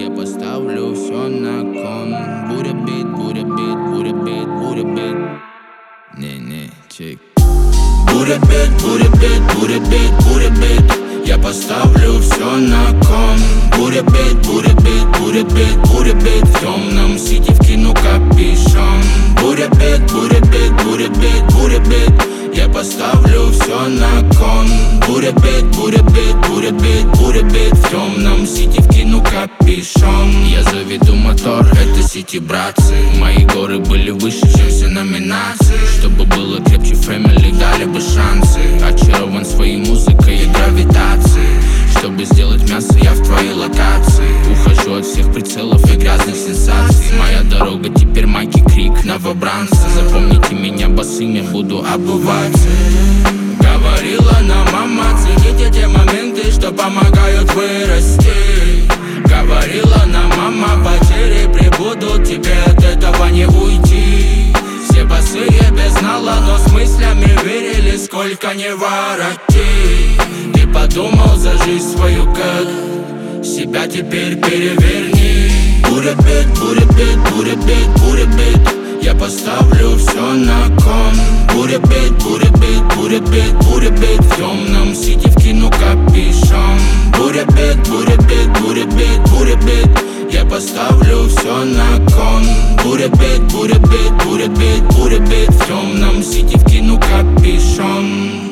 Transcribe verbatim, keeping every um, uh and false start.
Я поставлю все на кон. Буря бит, буря бит, буря бит, буря бит. Не-не, чек. Буря бит, буря бит, буря бит, буря бит. Я поставлю все на кон. Буря бит, буря бит, буря бит, буря бит. В темном сити вкину капюшон. Буря бит, буря бит, буря бит, буря бит. Я поставлю все на кон. Буря бит, буря бит, буря бит, буря бит. В темном сити вкину капюшон. Я заведу мотор, это сити, братцы. Мои горы были выше, чем все номинации. Чтобы было крепче, фэмили дали бы шансы. Очарован своей музыкой и гравитацией. Чтобы сделать мясо, я в твоей локации. Ухожу от всех прицелов и грязных сенсаций. Моя дорога теперь майки, крик, новобранцы. Запомните меня босыми, буду обуваться. Говорила нам мама, цените те моменты, что помогают вырасти. Говорила нам мама, потери прибудут, тебе от этого не уйти. Все босые без нала, но с мыслями верили, сколько не воротить. Ты подумал за жизнь свою, как себя теперь переверни. Буря бит, буря бит, буря бит, буря бит. Я поставлю все на кон. Буря бит, буря бит, буря бит, буря бит. В темном сити вкину капюшон. Буря бит, буря бит, буря бит, буря бит. Я поставлю все на кон. Буря бит, буря бит, буря бит, буря бит. В темном сити вкину капюшон.